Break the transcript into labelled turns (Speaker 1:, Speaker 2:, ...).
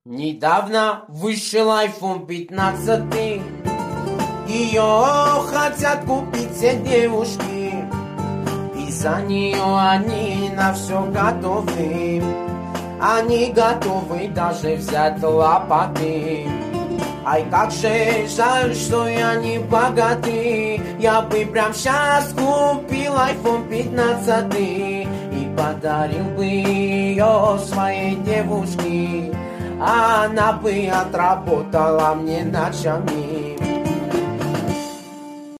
Speaker 1: Недавно вышел iPhone 15. Ее хотят купить все девушки, и за нее они на все готовы. Они готовы даже взять лопаты. Ай, как же жаль, что я не богатый. Я бы прям сейчас купил iPhone 15 и подарил бы ее своей девушке. Она бы отработала мне ночами.